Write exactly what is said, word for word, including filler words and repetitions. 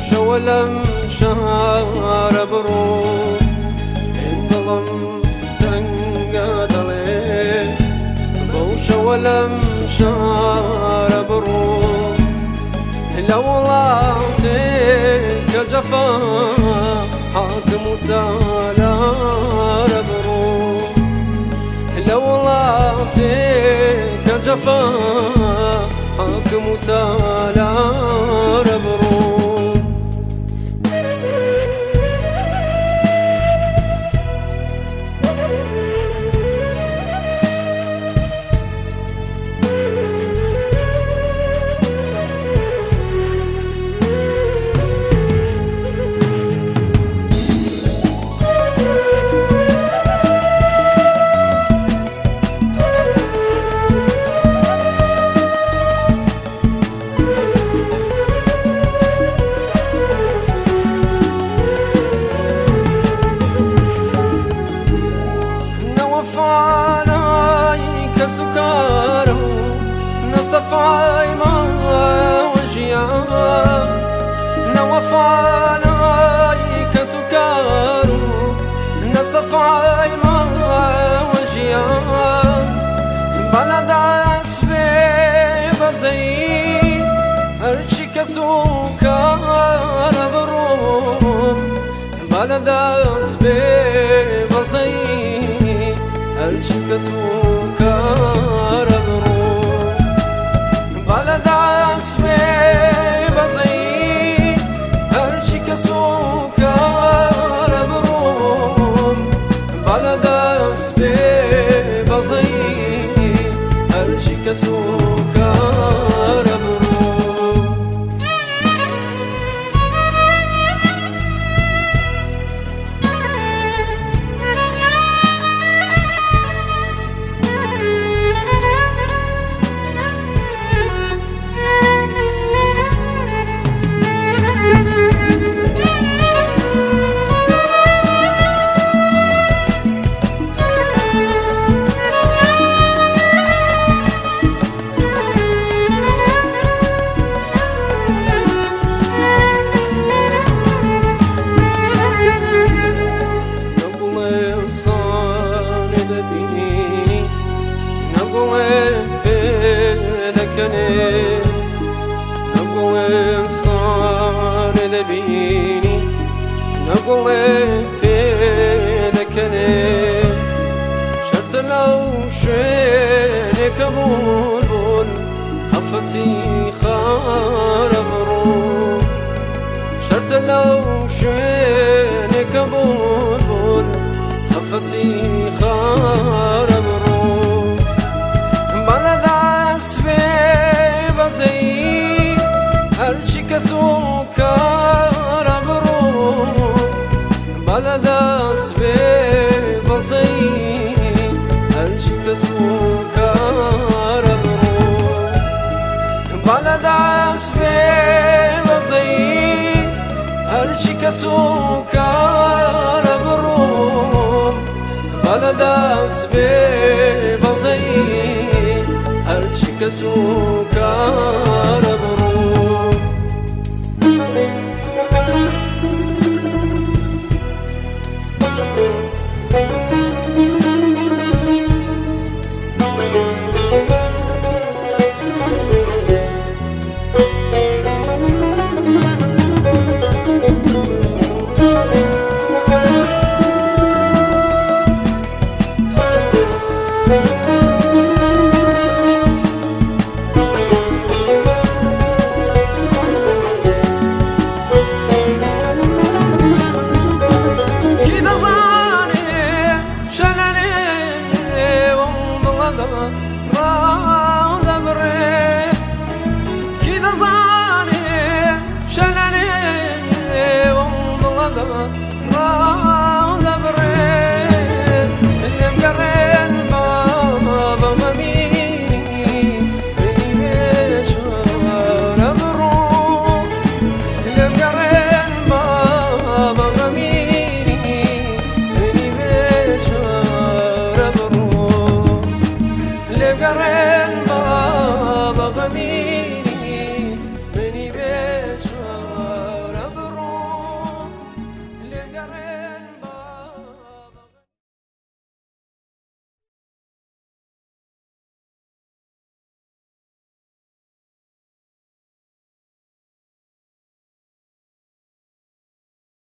ولم شهر برو انظلم تنقاد عليه بوش ولم شهر برو لو لاتك جفا حاكم سالار برو لو لاتك جفا حاكم سالار برو سكاره نصفاي ما وجيا نوفاي كسكاره نصفاي ما وجيا بلد اسبي بزي ارشي كسكاره برو بلد اسبي بزي ارشي كسكاره برو بلد اسبي بزي ارشي كسكاره برو بلد اسبي بزي ارشي كسكاره برو نقول إنسان ذبيني نقول في ذكني شرط لو شينك بلبل قفصي خاربرو شرط لو شينك بلبل قفصي خاربرو بلد اسبي بزي ارشي كسكاره برو بلد اسبي بزي ارشي كسكاره برو بلد اسبي بزي ارشي كسكاره برو بلد اسبي بزي ارشي كسكاره برو Love